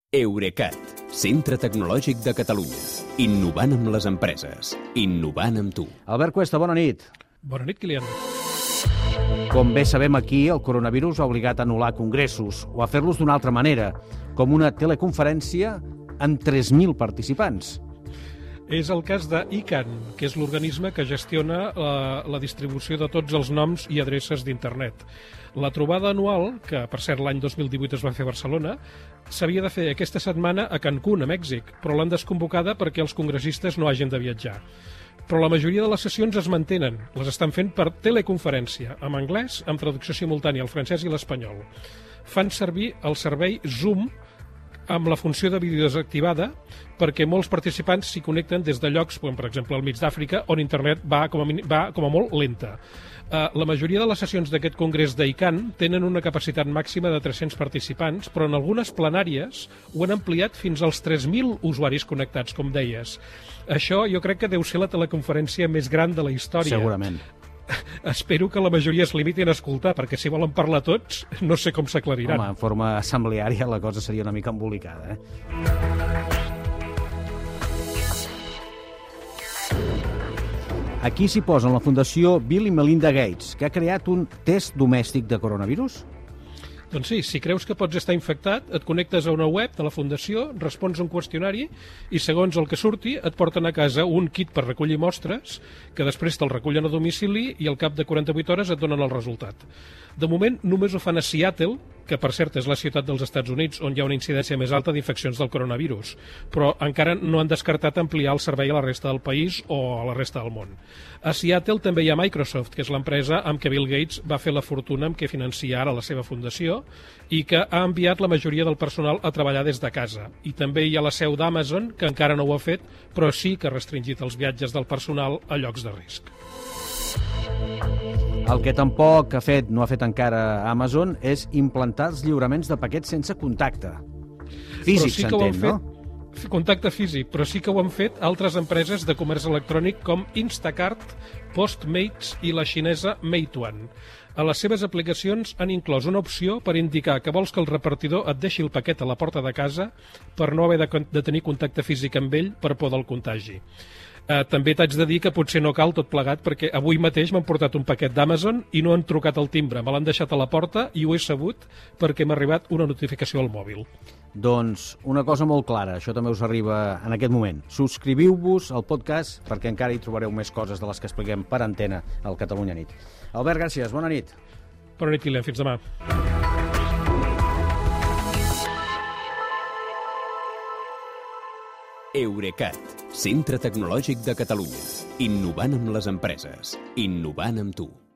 Eurecat, centre tecnològic de Catalunya. Innovant amb les empreses. Innovant amb tu. Albert Cuesta, bona nit. Bona nit, Kilian. Com bé sabem aquí, el coronavirus ha obligat a anul·lar congressos o a fer-los d'una altra manera, com una teleconferència amb 3.000 participants. És el cas d'ICANN, que és l'organisme que gestiona la distribució de tots els noms i adreces d'Internet. La trobada anual, que per cert l'any 2018 es va fer a Barcelona, s'havia de fer aquesta setmana a Cancún, a Mèxic, però l'han desconvocada perquè els congressistes no hagin de viatjar. Però la majoria de les sessions es mantenen, les estan fent per teleconferència, en anglès, amb traducció simultània al francès i l'espanyol. Fan servir el servei Zoom amb la funció de vídeo desactivada perquè molts participants s'hi connecten des de llocs, com per exemple al mig d'Àfrica, on internet va com a molt lenta. La majoria de les sessions d'aquest congrés d'ICANN tenen una capacitat màxima de 300 participants, però en algunes plenàries ho han ampliat fins als 3.000 usuaris connectats, com deies. Això jo crec que deu ser la teleconferència més gran de la història. Segurament. Espero que la majoria es limitin a escoltar, perquè si volen parlar tots, no sé com s'aclariran. Home, en forma assembleària la cosa seria una mica embolicada, Aquí s'hi posen la Fundació Bill i Melinda Gates, que ha creat un test domèstic de coronavirus. Doncs sí, si creus que pots estar infectat, et connectes a una web de la Fundació, respons un qüestionari i segons el que surti et porten a casa un kit per recollir mostres que després te'l recullen a domicili i al cap de 48 hores et donen el resultat. De moment només ho fan a Seattle, que per cert és la ciutat dels Estats Units on hi ha una incidència més alta d'infeccions del coronavirus, però encara no han descartat ampliar el servei a la resta del país o a la resta del món. A Seattle també hi ha Microsoft, que és l'empresa amb què Bill Gates va fer la fortuna amb què financia ara la seva fundació i que ha enviat la majoria del personal a treballar des de casa. I també hi ha la seu d'Amazon, que encara no ho ha fet, però sí que ha restringit els viatges del personal a llocs de risc. El que tampoc no ha fet encara Amazon és implantar els lliuraments de paquets sense contacte. Físic, sí s'entén, no? Contacte físic, però sí que ho han fet altres empreses de comerç electrònic com Instacart, Postmates i la xinesa Meituan. A les seves aplicacions han inclòs una opció per indicar que vols que el repartidor et deixi el paquet a la porta de casa per no haver de tenir contacte físic amb ell per por del contagi. També t'haig de dir que potser no cal tot plegat perquè avui mateix m'han portat un paquet d'Amazon i no han trucat al timbre, me l'han deixat a la porta i ho he sabut perquè m'ha arribat una notificació al mòbil. Doncs una cosa molt clara, això també us arriba en aquest moment. Subscriviu-vos al podcast perquè encara hi trobareu més coses de les que expliquem per antena al Catalunya Nit. Albert, gràcies, bona nit. Bona nit, Kilian, fins demà. Eurecat, centre tecnològic de Catalunya. Innovant amb les empreses. Innovant amb tu.